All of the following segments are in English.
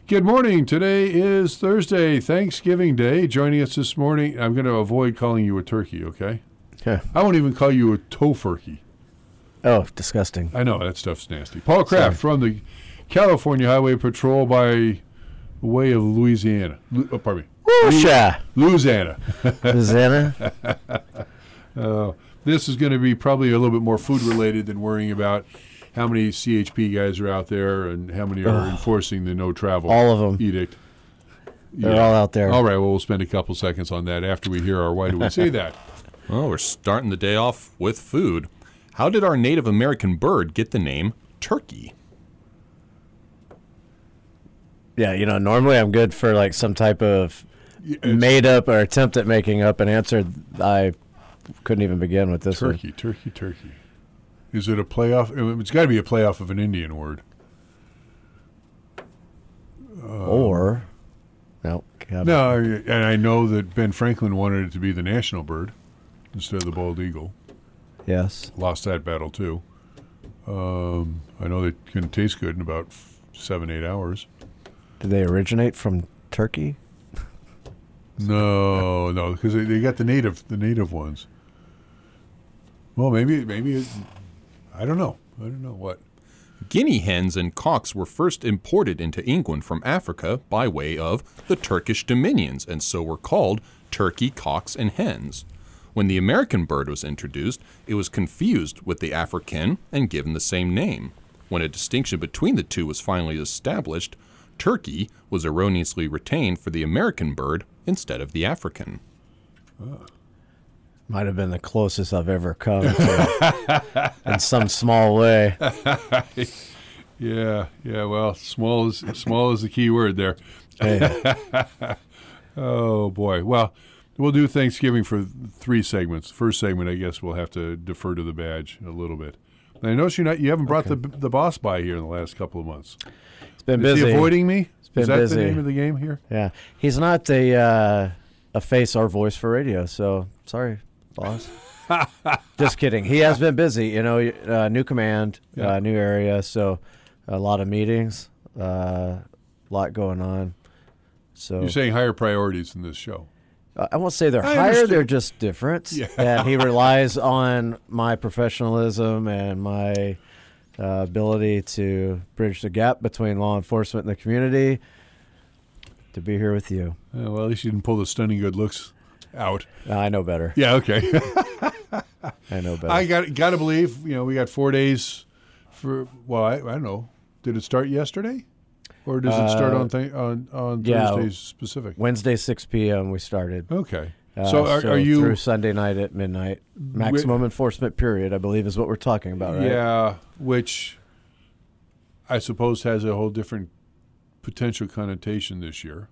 Good morning. Today is Thursday, Thanksgiving Day. Joining us this morning, I'm going to avoid calling you a turkey, okay? Yeah. I won't even call you a tofurkey. Oh, disgusting. I know, that stuff's nasty. Paul Kraft from the California Highway Patrol by way of Louisiana. Pardon me. Louisiana. Louisiana? This is going to be probably a little bit more food-related than worrying about how many CHP guys are out there and how many are enforcing the no travel All of them. edict. They're all out there. All right, well, we'll spend a couple seconds on that after we hear our Why Do We Say That? Well, we're starting the day off with food. How did our Native American bird get the name turkey? Yeah, normally I'm good for like some type of made up or attempt at making up an answer. I couldn't even begin with this one. Turkey. Is it a playoff? It's got to be a playoff of an Indian word. No. No, and I know that Ben Franklin wanted it to be the national bird instead of the bald eagle. Yes. Lost that battle, too. I know they can taste good in about 7-8 hours. Did they originate from Turkey? No, because they got the native ones. Well, maybe I don't know. What. Guinea hens and cocks were first imported into England from Africa by way of the Turkish dominions, and so were called turkey, cocks, and hens. When the American bird was introduced, it was confused with the African and given the same name. When a distinction between the two was finally established, turkey was erroneously retained for the American bird instead of the African. Might have been the closest I've ever come to in some small way. Yeah. Well, small is the key word there. Hey. Oh boy. Well, we'll do Thanksgiving for 3 segments. First segment, I guess we'll have to defer to the badge a little bit. And I notice you haven't brought the boss by here in the last couple of months. It's been Is busy. he avoiding me? Is that busy. the name of the game here? Yeah. He's not a face or voice for radio, so sorry, boss. Just kidding. He has been busy. New command, new area, so a lot of meetings, a lot going on. So You're saying higher priorities in this show. I won't say they're higher, understand. they're just different. Yeah. And he relies on my professionalism and my ability to bridge the gap between law enforcement and the community to be here with you. Well, at least you didn't pull the stunning good looks out. I know better. Yeah, okay. I know better. I got to believe, we got 4 days for, well, I don't know. Did it start yesterday? Or does it start on Thursdays specific? Wednesday, 6 p.m. we started. Okay. So are you through Sunday night at midnight? Maximum enforcement period, I believe, is what we're talking about, right? Yeah, which I suppose has a whole different potential connotation this year.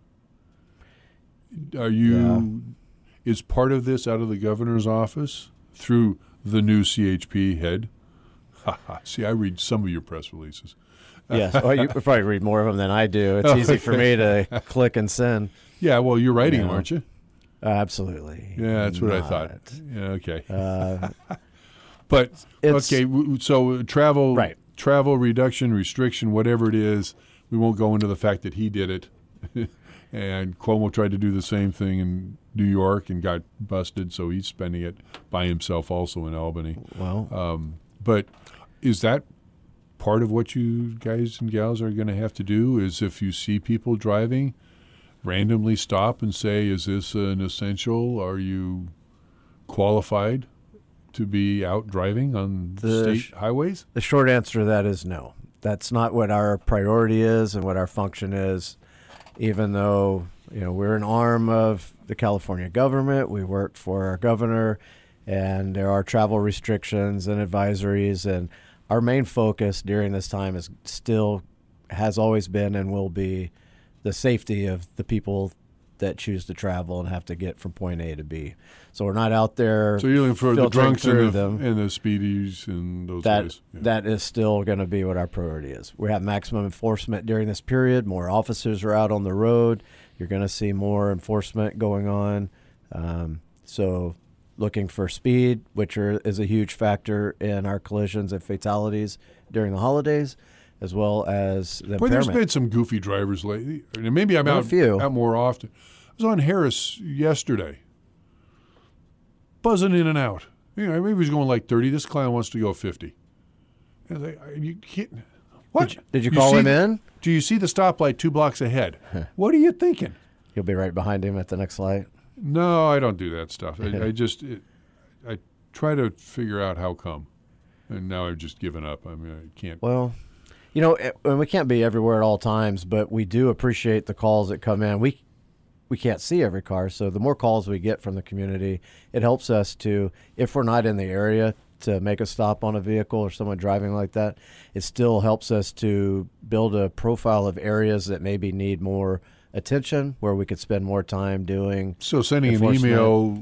Is part of this out of the governor's office through the new CHP head? See, I read some of your press releases. Yes. Well, you probably read more of them than I do. It's easy for me to click and send. Yeah, well, you're writing them, aren't you? Absolutely. Yeah, that's what I thought. Yeah, okay. But, okay, so travel reduction, restriction, whatever it is, we won't go into the fact that he did it. And Cuomo tried to do the same thing in New York and got busted, so he's spending it by himself also in Albany. Well, but is that part of what you guys and gals are going to have to do? Is if you see people driving, randomly stop and say, is this an essential? Are you qualified to be out driving on state highways? The short answer to that is no. That's not what our priority is and what our function is. Even though, we're an arm of the California government, we work for our governor, and there are travel restrictions and advisories, and our main focus during this time has always been and will be the safety of the people that choose to travel and have to get from point A to B. So we're not out there. So you're looking for the drunks and them. The speedies and those guys. Yeah. That is still going to be what our priority is. We have maximum enforcement during this period. More officers are out on the road. You're going to see more enforcement going on. So looking for speed, which is a huge factor in our collisions and fatalities during the holidays. as well as the Boy, impairment. there's been some goofy drivers lately. Maybe I'm out more often. I was on Harris yesterday, buzzing in and out. Maybe he was going like 30. This client wants to go 50. And I was like, are you kidding? What? Did you call him in? Do you see the stoplight 2 blocks ahead? What are you thinking? You'll be right behind him at the next light. No, I don't do that stuff. I try to figure out how come. And now I've just given up. I mean, I can't. Well, and we can't be everywhere at all times, but we do appreciate the calls that come in. We can't see every car, so the more calls we get from the community, it helps us to, if we're not in the area, to make a stop on a vehicle or someone driving like that. It still helps us to build a profile of areas that maybe need more attention, where we could spend more time doing. So sending an email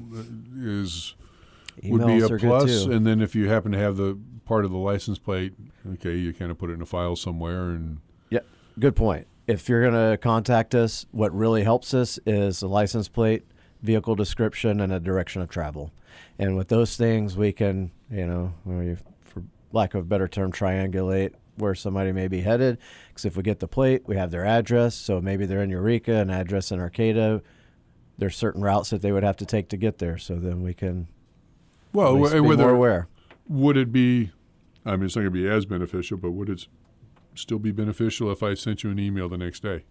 would be a plus, and then if you happen to have the part of the license plate, okay, you kind of put it in a file somewhere. And yeah, good point. If you're going to contact us, what really helps us is the license plate, vehicle description, and a direction of travel. And with those things, we can, for lack of a better term, triangulate where somebody may be headed. Because if we get the plate, we have their address. So maybe they're in Eureka, an address in Arcata. There's certain routes that they would have to take to get there. So then we can be more aware. Would it be, I mean, it's not going to be as beneficial, but would it still be beneficial if I sent you an email the next day?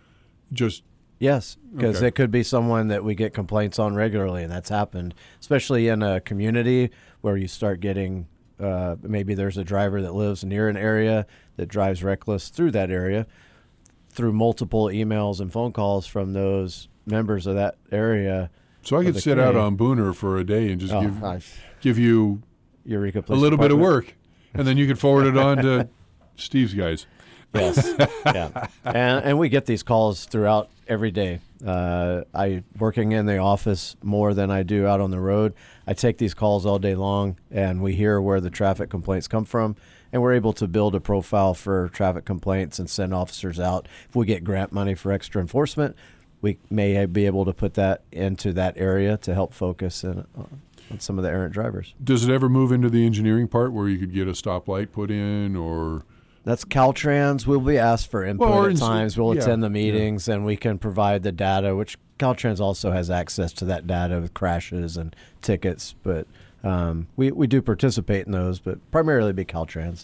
Yes, because it could be someone that we get complaints on regularly, and that's happened, especially in a community where you start getting, maybe there's a driver that lives near an area that drives reckless through that area. Through multiple emails and phone calls from those members of that area. So I could sit out on Booner for a day and just give you Eureka a little bit of work, and then you could forward it on to Steve's guys. Yes, yeah, and we get these calls throughout every day. I working in the office more than I do out on the road. I take these calls all day long, and we hear where the traffic complaints come from, and we're able to build a profile for traffic complaints and send officers out. If we get grant money for extra enforcement, we may be able to put that into that area to help focus on some of the errant drivers. Does it ever move into the engineering part where you could get a stoplight put in, or? That's Caltrans. We'll be asked for input at times. We'll attend the meetings, and we can provide the data, which Caltrans also has access to that data with crashes and tickets. But we do participate in those, but primarily be Caltrans.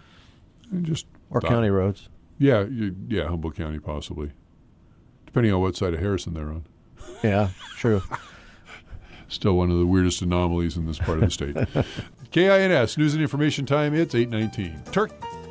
Or county roads. Yeah, Humboldt County possibly, depending on what side of Harrison they're on. Yeah, true. Still one of the weirdest anomalies in this part of the state. KINS, News and Information Time, it's 8:19. Turk.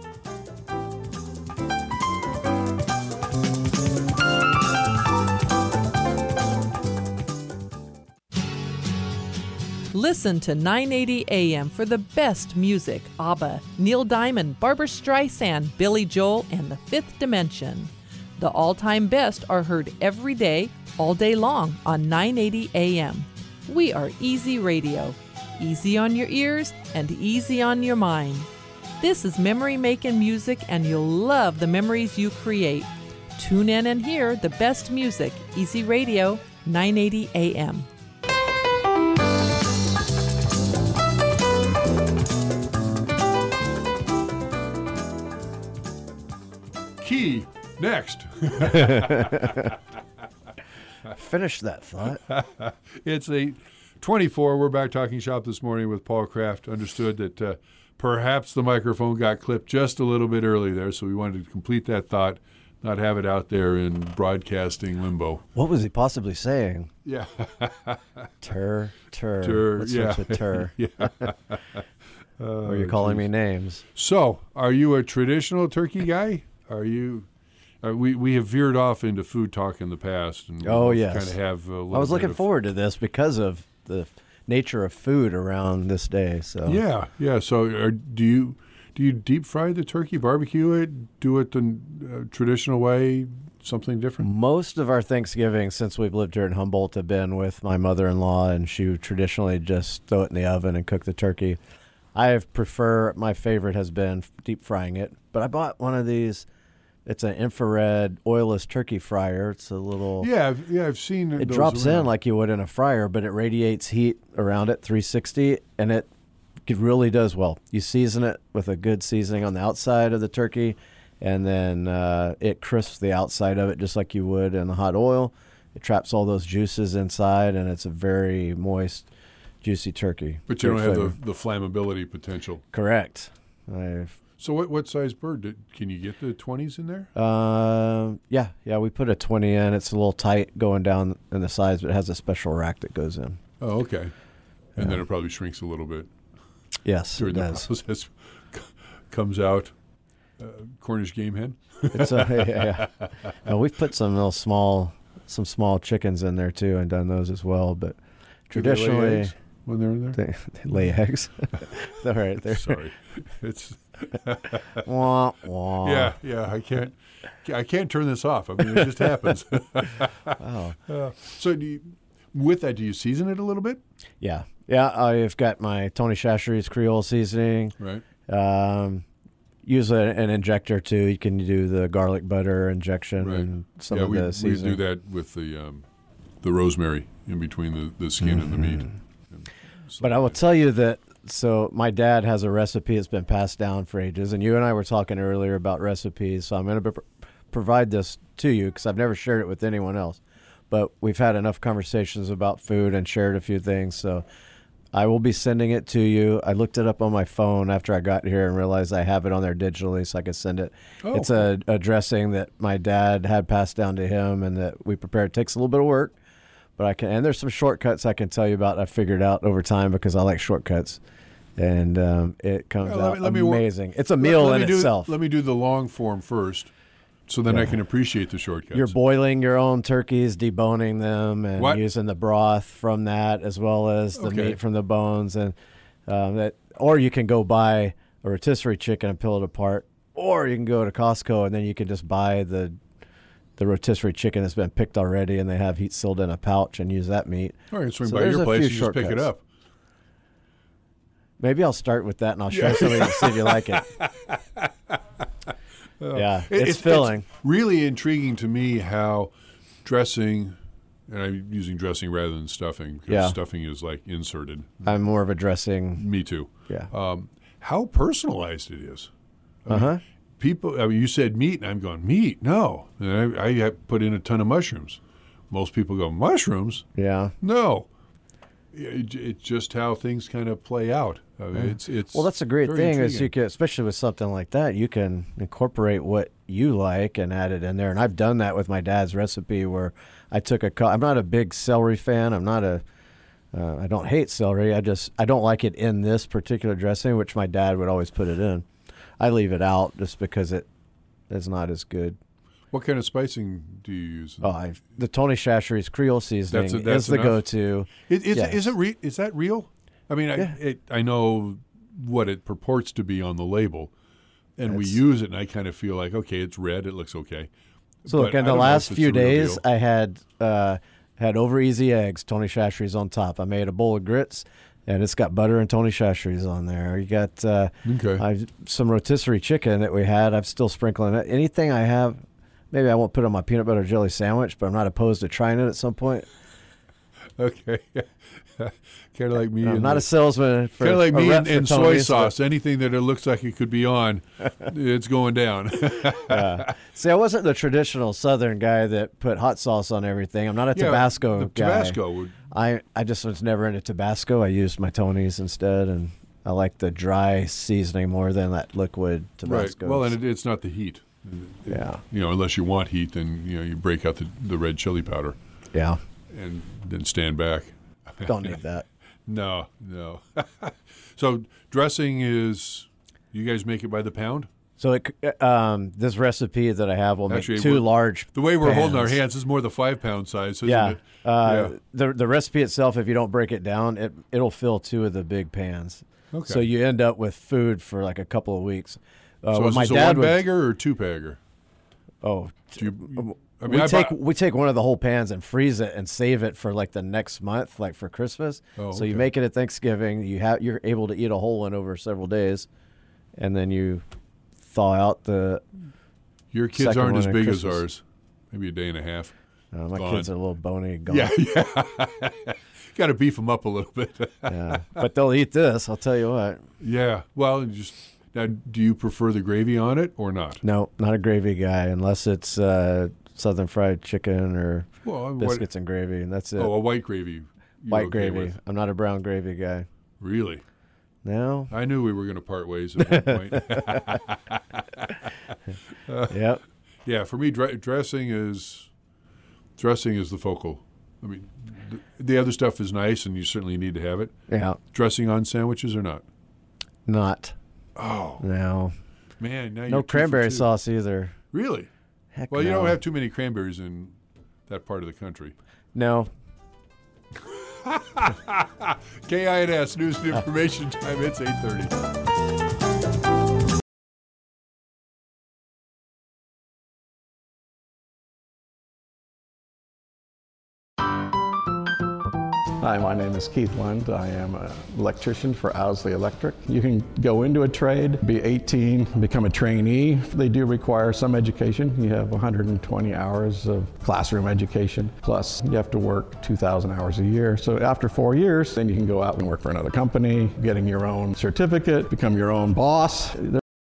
Listen to 980 AM for the best music. ABBA, Neil Diamond, Barbra Streisand, Billy Joel, and The Fifth Dimension. The all-time best are heard every day, all day long on 980 AM. We are Easy Radio. Easy on your ears and easy on your mind. This is memory-making music, and you'll love the memories you create. Tune in and hear the best music. Easy Radio, 980 AM. Key, next. Finish that thought. It's 8:24. We're back talking shop this morning with Paul Kraft. Understood that perhaps the microphone got clipped just a little bit early there, so we wanted to complete that thought, not have it out there in broadcasting limbo. What was he possibly saying? Yeah. Tur. What's with tur? Yeah. Or you're calling me names. So, are you a traditional turkey guy? Are you? We have veered off into food talk in the past. And yes. Kind of have a little I was looking forward to this because of the nature of food around this day. So yeah. So do you deep fry the turkey, barbecue it, do it the traditional way, something different? Most of our Thanksgiving since we've lived here in Humboldt have been with my mother-in-law, and she would traditionally just throw it in the oven and cook the turkey. My favorite has been deep frying it, but I bought one of these. It's an infrared oilless turkey fryer. It's a little... Yeah, I've seen it. It drops in like you would in a fryer, but it radiates heat around it, 360, and it really does well. You season it with a good seasoning on the outside of the turkey, and then it crisps the outside of it just like you would in the hot oil. It traps all those juices inside, and it's a very moist, juicy turkey. But you don't have the flammability potential. Correct. So what size bird? Can you get the 20s in there? Yeah, we put a 20 in. It's a little tight going down in the size, but it has a special rack that goes in. Oh, okay. And then it probably shrinks a little bit. Yes, during the process. Comes out Cornish game hen. It's yeah. No, we've put some small chickens in there too, and done those as well. But traditionally, when they're in there, they lay eggs. All right, they're sorry. It's wah, wah. Yeah. I can't turn this off. I mean, it just happens. Oh. So with that, do you season it a little bit? Yeah. I've got my Tony Chachere's Creole seasoning. Right. Use an injector too. You can do the garlic butter injection and some of the seasoning. We do that with the rosemary in between the skin and the meat. But I will tell you that. So my dad has a recipe that's been passed down for ages, and you and I were talking earlier about recipes. So I'm going to provide this to you because I've never shared it with anyone else. But we've had enough conversations about food and shared a few things. So I will be sending it to you. I looked it up on my phone after I got here and realized I have it on there digitally, so I could send it. Oh, it's a dressing that my dad had passed down to him and that we prepared. It takes a little bit of work, but I can. And there's some shortcuts I can tell you about. I figured out over time because I like shortcuts, and it comes out amazing. It's a meal in itself. Let me do the long form first. So then I can appreciate the shortcuts. You're boiling your own turkeys, deboning them, and using the broth from that as well as the meat from the bones, and or you can go buy a rotisserie chicken and peel it apart, or you can go to Costco and then you can just buy the rotisserie chicken that's been picked already, and they have heat sealed in a pouch, and use that meat. All right, swing by your place and just pick it up. Maybe I'll start with that, and I'll show somebody to see if you like it. Yeah, it's filling. It's really intriguing to me how dressing, and I'm using dressing rather than stuffing because stuffing is like inserted. I'm more of a dressing. Me too. Yeah. How personalized it is. People, you said meat, and I'm going, meat? No. And I put in a ton of mushrooms. Most people go, mushrooms? Yeah. No. It's just how things kind of play out. I mean, it's well, that's a great thing is you can, especially with something like that, you can incorporate what you like and add it in there. And I've done that with my dad's recipe where I took I'm not a big celery fan. I don't hate celery. I don't like it in this particular dressing, which my dad would always put it in. I leave it out just because it is not as good. What kind of spicing do you use? The Tony Chachere's Creole seasoning is the go-to. Is that real? I mean, I know what it purports to be on the label, and we use it, and I kind of feel like, okay, it's red, it looks okay. So look, in the last few days, I had over easy eggs, Tony Chachere's on top. I made a bowl of grits, and it's got butter and Tony Chachere's on there. You got some rotisserie chicken that we had. I'm still sprinkling it. Anything I have. Maybe I won't put it on my peanut butter jelly sandwich, but I'm not opposed to trying it at some point. Okay. Kind of like me. I'm not a salesman. Kind of like me and soy sauce. Anything that it looks like it could be on, it's going down. See, I wasn't the traditional Southern guy that put hot sauce on everything. I'm not a Tabasco guy. Tabasco would. I just was never into Tabasco. I used my Tony's instead, and I like the dry seasoning more than that liquid Tabasco. Right. Well, and it's not the heat. Yeah. Unless you want heat, then you break out the red chili powder. Yeah. And then stand back. Don't need that. No. So dressing is, you guys make it by the pound? So this recipe that I have will make two large. The way we're holding our hands is more the 5-pound size, isn't it? The recipe itself, if you don't break it down, it'll fill 2 of the big pans. Okay. So you end up with food for like a couple of weeks. So is this a 1-bagger or 2-bagger? Oh, we take one of the whole pans and freeze it and save it for like the next month, like for Christmas. Oh, okay. So you make it at Thanksgiving. You're able to eat a whole one over several days, and then you thaw out the. Your kids aren't as big as ours. Maybe a day and a half. My kids are a little bony. Gone. Yeah. Got to beef them up a little bit. Yeah, but they'll eat this. I'll tell you what. Yeah. Well, just Now, do you prefer the gravy on it or not? No, not a gravy guy unless it's Southern fried chicken or biscuits and gravy, and that's it. Oh, a white gravy. White gravy. I'm not a brown gravy guy. Really? No. I knew we were going to part ways at one point. Yep. Yeah, for me, dressing is the focal. I mean, the other stuff is nice, and you certainly need to have it. Yeah. Dressing on sandwiches or not? Not. Oh. No. Man, now no cranberry sauce either. Really? Heck well, no. You don't have too many cranberries in that part of the country. No. KINS News and Information Time. It's 8:30. Hi, my name is Keith Lund. I am an electrician for Owsley Electric. You can go into a trade, be 18, become a trainee. They do require some education. You have 120 hours of classroom education, plus you have to work 2,000 hours a year. So after 4 years, then you can go out and work for another company, getting your own certificate, become your own boss.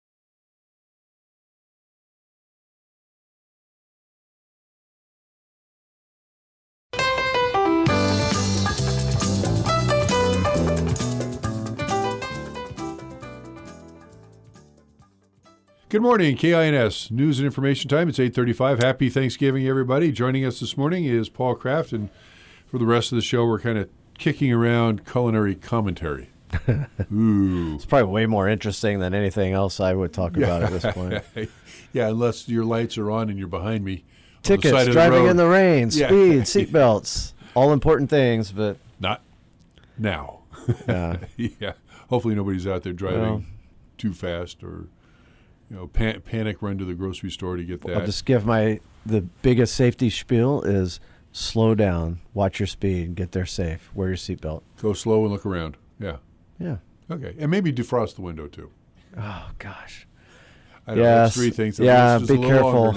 Good morning, KINS News and Information Time. It's 8:35. Happy Thanksgiving, everybody. Joining us this morning is Paul Kraft, and for the rest of the show, we're kind of kicking around culinary commentary. Ooh. It's probably way more interesting than anything else I would talk about at this point. Yeah, unless your lights are on and you're behind me. Tickets, driving in the rain, speed, seatbelts, all important things, but not now. Yeah. Yeah. Hopefully nobody's out there driving too fast or panic run to the grocery store to get that. I'll just give the biggest safety spiel is slow down, watch your speed, get there safe, wear your seatbelt. Go slow and look around. Yeah. Yeah. Okay. And maybe defrost the window too. Oh, gosh. I know that's three things. Yeah, be careful.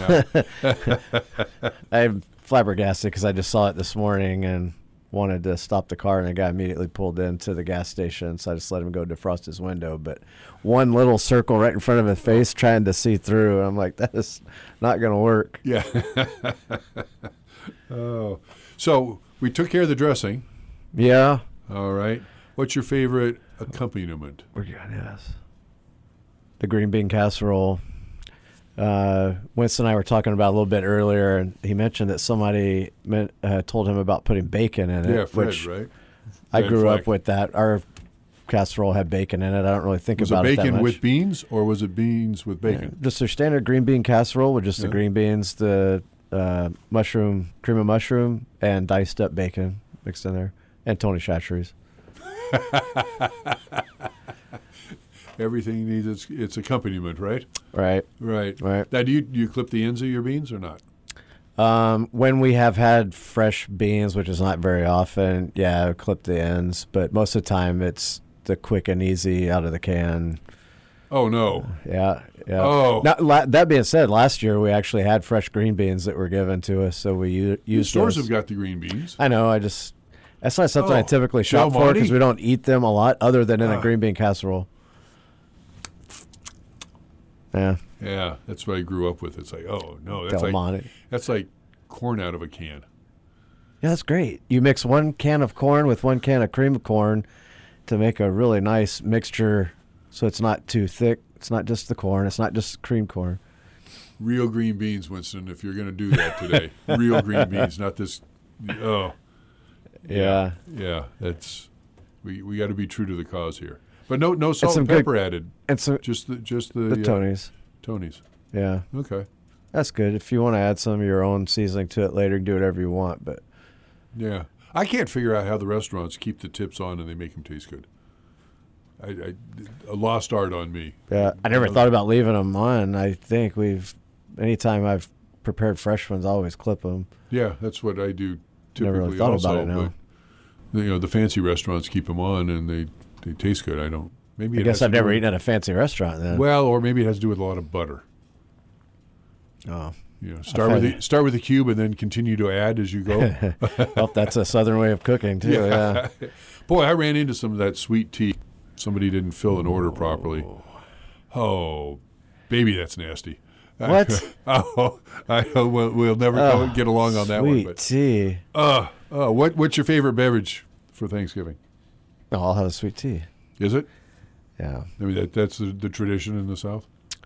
I'm flabbergasted because I just saw it this morning and wanted to stop the car, and the guy immediately pulled into the gas station, so I just let him go defrost his window. But one little circle right in front of his face trying to see through, and I'm like, that is not going to work. Yeah. Oh. So we took care of the dressing. Yeah. All right. What's your favorite accompaniment? Yes. The green bean casserole. Winston and I were talking about a little bit earlier, and he mentioned that somebody told him about putting bacon in it. Yeah, Fred, right? I grew up with that. Our casserole had bacon in it. I don't really think about it that much. Was it bacon with beans, or was it beans with bacon? Just their standard green bean casserole with just the green beans, the cream of mushroom, and diced up bacon mixed in there, and Tony Chachere's. Everything needs its accompaniment, right? Right. Now, do you clip the ends of your beans or not? When we have had fresh beans, which is not very often, I clip the ends. But most of the time, it's the quick and easy out of the can. Oh, no. Yeah. Oh. Now, that being said, last year we actually had fresh green beans that were given to us, so we used those. Stores have got the green beans. I know. That's not something I typically shop for because we don't eat them a lot other than in a green bean casserole. Yeah. Yeah, that's what I grew up with. It's like, oh, no. That's like corn out of a can. Yeah, that's great. You mix one can of corn with one can of cream of corn to make a really nice mixture so it's not too thick. It's not just the corn. It's not just cream corn. Real green beans, Winston, if you're going to do that today. Real green beans, not this. Oh. Yeah. Yeah, that's we got to be true to the cause here. But no salt and pepper added. And just the Tony's. Tony's. Yeah. Okay. That's good. If you want to add some of your own seasoning to it later, do whatever you want. But yeah, I can't figure out how the restaurants keep the tips on and they make them taste good. A lost art on me. Yeah, I never thought about leaving them on. I think anytime I've prepared fresh ones, I always clip them. Yeah, that's what I do typically. Never really thought about it now. But, the fancy restaurants keep them on and they taste good. I don't. Maybe I guess I've never etten at a fancy restaurant then. Well, or maybe it has to do with a lot of butter. Oh. Start with the cube and then continue to add as you go. Well, that's a southern way of cooking too. Yeah. Boy, I ran into some of that sweet tea. Somebody didn't fill an order properly. Oh, baby, that's nasty. What? We'll never get along on that one. Sweet tea. What's your favorite beverage for Thanksgiving? Oh, I'll have a sweet tea. Is it? Yeah. I mean, that's the tradition in the South?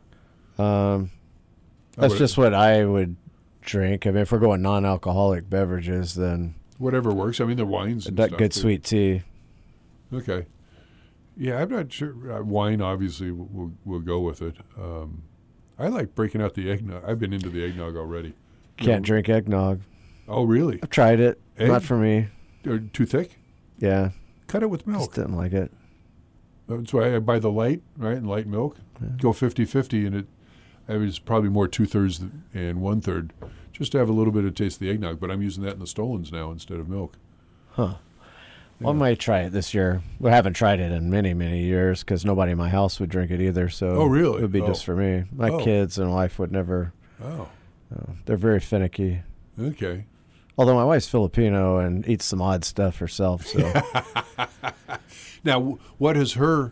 That's just what I would drink. I mean, if we're going non-alcoholic beverages, then whatever works. I mean, the wines and stuff. Good sweet tea. Okay. Yeah, I'm not sure. Wine, obviously, we'll go with it. I like breaking out the eggnog. I've been into the eggnog already. Can't drink eggnog. Oh, really? I've tried it. Not for me. Too thick? Yeah. Cut it with milk. Just didn't like it. That's why I buy the light, right, and light milk. Yeah. Go 50-50, and it's probably more 2/3 and 1/3, just to have a little bit of taste of the eggnog. But I'm using that in the Stolons now instead of milk. Huh. Well, I might try it this year. We haven't tried it in many, many years because nobody in my house would drink it either. So really? It would be just for me. My kids and wife would never. Oh. They're very finicky. Okay. Although my wife's Filipino and eats some odd stuff herself. So. Now, what is her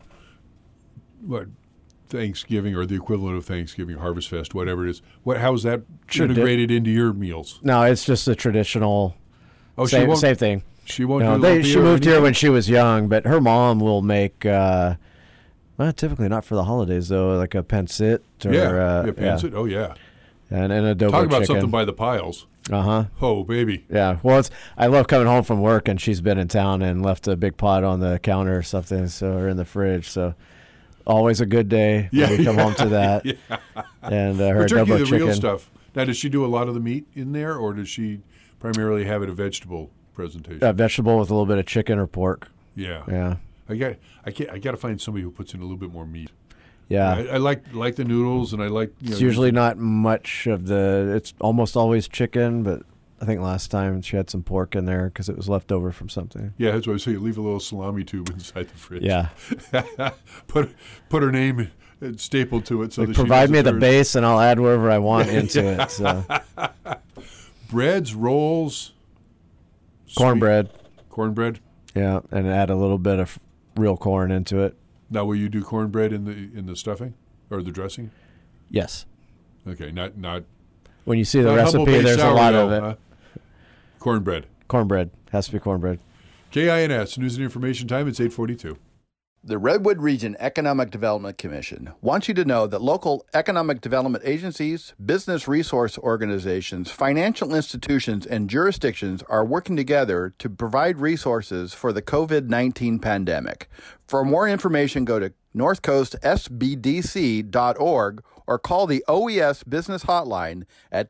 Thanksgiving or the equivalent of Thanksgiving, Harvest Fest, whatever it is? How is that integrated into your meals? No, it's just a traditional. Same thing. She won't. She moved here when she was young, but her mom will make. Typically not for the holidays though, like a pancit or pancit. Yeah. Oh yeah. And an adobo Talk about chicken. something by the piles. Oh baby. Yeah. Well, I love coming home from work and she's been in town and left a big pot on the counter or something, or in the fridge. So always a good day when we come home to that. Yeah. And her adobo chicken. The real stuff. Now, does she do a lot of the meat in there, or does she primarily have it a vegetable presentation? Vegetable with a little bit of chicken or pork. Yeah. Yeah. I got to find somebody who puts in a little bit more meat. Yeah. I like the noodles, and I like. It's usually not much of it's almost always chicken, but I think last time she had some pork in there because it was left over from something. Yeah, that's what I say. Leave a little salami tube inside the fridge. Yeah. put her name stapled to it so that provide me the base, and I'll add wherever I want into it. So. Breads, rolls, cornbread. Cornbread. Yeah, and add a little bit of real corn into it. Now, will you do cornbread in the stuffing or the dressing? Yes. Okay, not. When you see the recipe, there's a lot of it. Cornbread. Cornbread has to be cornbread. KINS News and Information Time. It's 8:42. The Redwood Region Economic Development Commission wants you to know that local economic development agencies, business resource organizations, financial institutions, and jurisdictions are working together to provide resources for the COVID-19 pandemic. For more information, go to northcoastsbdc.org or call the OES Business Hotline at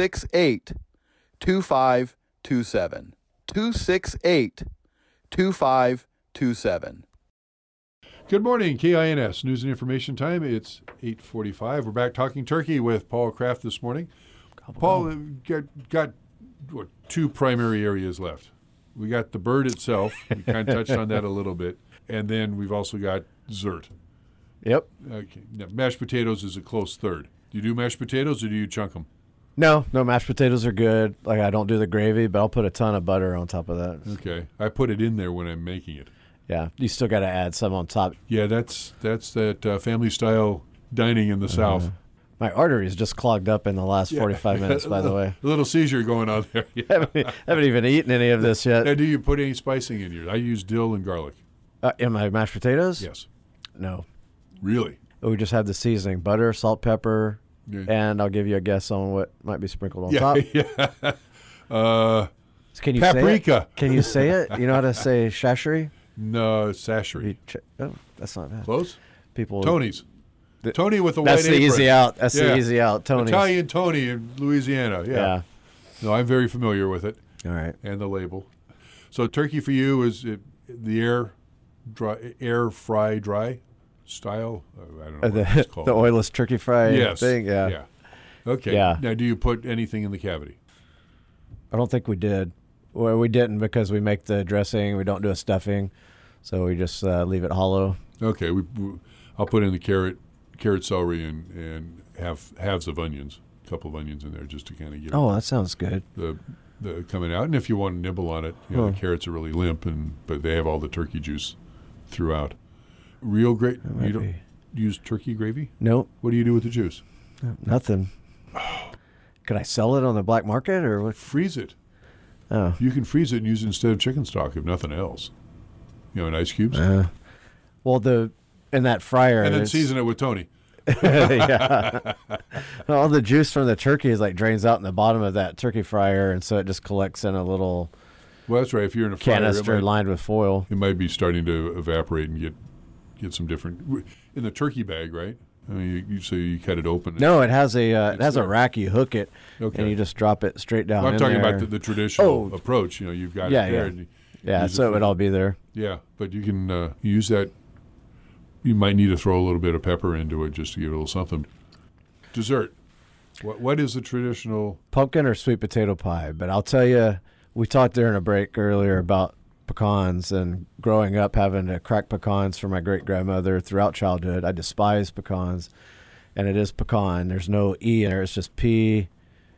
268-2527. 268-2527. Good morning, KINS News and Information Time. It's 8:45. We're back talking turkey with Paul Kraft this morning. Paul, got two primary areas left. We got the bird itself. We kind of touched on that a little bit. And then we've also got dessert. Yep. Okay. Now, mashed potatoes is a close third. Do you do mashed potatoes or do you chunk them? No, mashed potatoes are good. Like, I don't do the gravy, but I'll put a ton of butter on top of that. Okay. I put it in there when I'm making it. Yeah, you still got to add some on top. Yeah, that's that family-style dining in the South. My arteries just clogged up in the last 45 minutes, by the way. A little seizure going on there. Yeah. haven't even eaten any of this yet. Now, do you put any spicing in yours? I use dill and garlic. In my mashed potatoes? Yes. No. Really? We just have the seasoning, butter, salt, pepper, and I'll give you a guess on what might be sprinkled on top. Yeah. Can you paprika. Say it? Can you say it? You know how to say shashery? No, sashery. Oh, that's not bad. Close? People. Tony's. Tony with the white apron. That's the easy out. That's the easy out. Tony's. Italian Tony in Louisiana. Yeah. No, I'm very familiar with it. All right. And the label. So turkey for you is the air fry dry style. I don't know what it's called. The oilless turkey fry thing. Yeah. Okay. Yeah. Now, do you put anything in the cavity? I don't think we did. Well, we didn't because we make the dressing. We don't do a stuffing, so we just leave it hollow. Okay. I'll put in the carrot, celery, and halves of onions. A couple of onions in there just to kind of get. Oh, that sounds good. The coming out, and if you want to nibble on it, the carrots are really limp, but they have all the turkey juice throughout. Real great. use turkey gravy? Nope. What do you do with the juice? Nothing. Could I sell it on the black market or what? Freeze it. Oh. You can freeze it and use it instead of chicken stock, if nothing else. In ice cubes. Well, in that fryer. And then season it with Tony. Yeah. All the juice from the turkey is drains out in the bottom of that turkey fryer, and so it just collects in a little. Well, that's right. If you're in a fryer, canister lined with foil, it might be starting to evaporate and get some different in the turkey bag, right? I mean, so you cut it open. No, it has a rack. You hook it, and you just drop it straight down. Well, I'm talking there. about the traditional approach. You've got it there. Yeah, so it would all be there. Yeah, but you can use that. You might need to throw a little bit of pepper into it just to give it a little something. Dessert. What is the traditional? Pumpkin or sweet potato pie. But I'll tell you, we talked during a break earlier about pecans and growing up having to crack pecans for my great-grandmother throughout childhood. I despise pecans, and it is pecan. There's no E in there. It's just P-C-A-N-S,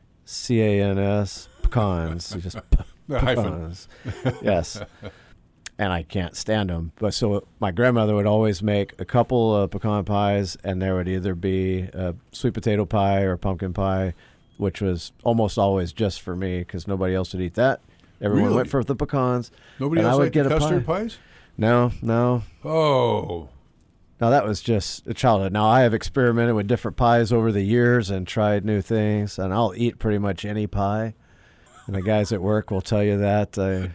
pecans. It's just pecans. Yes. And I can't stand them. But so my grandmother would always make a couple of pecan pies, and there would either be a sweet potato pie or pumpkin pie, which was almost always just for me because nobody else would eat that. Everyone went for the pecans. Nobody else liked the custard pies? No. Oh. Now, that was just a childhood. Now, I have experimented with different pies over the years and tried new things, and I'll eat pretty much any pie. And the guys at work will tell you that.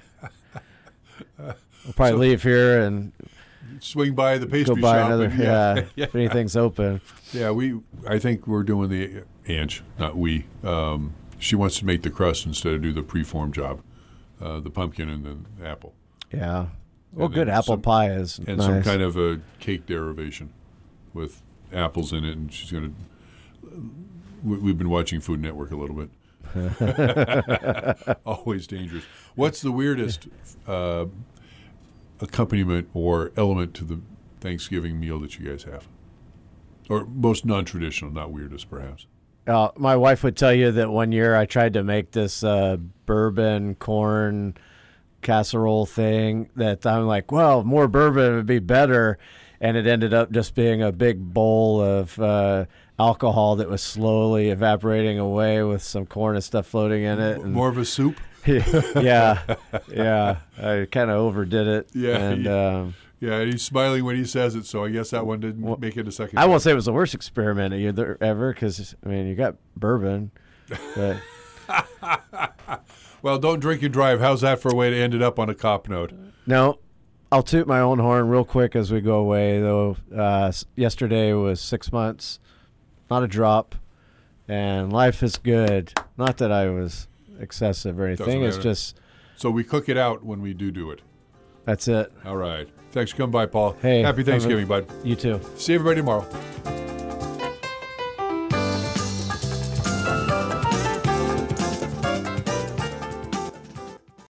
We'll probably leave here and swing by the pastry go buy shop. Another, if anything's open. Yeah, I think we're doing the Ange, not we. She wants to make the crust instead of do the preform job, the pumpkin and the apple. Yeah. Well, good apple pie is and nice. Some kind of a cake derivation with apples in it, and she's going to. We've been watching Food Network a little bit. Always dangerous. What's the weirdest accompaniment or element to the Thanksgiving meal that you guys have? Or most non-traditional, not weirdest, perhaps. My wife would tell you that one year I tried to make this bourbon corn casserole thing that I'm like, well, more bourbon would be better. And it ended up just being a big bowl of alcohol that was slowly evaporating away with some corn and stuff floating in it. And more of a soup? Yeah. I kind of overdid it. Yeah. And, yeah, and he's smiling when he says it, so I guess that one didn't make it a second. I won't say it was the worst experiment ever because, you got bourbon. But well, don't drink and drive. How's that for a way to end it up on a cop note? No. I'll toot my own horn real quick as we go away, though. Yesterday was 6 months, not a drop, and life is good. Not that I was excessive or anything. It's just... So we cook it out when we do it. That's it. All right. Thanks for coming by, Paul. Hey. Happy Thanksgiving, bud. You too. See everybody tomorrow.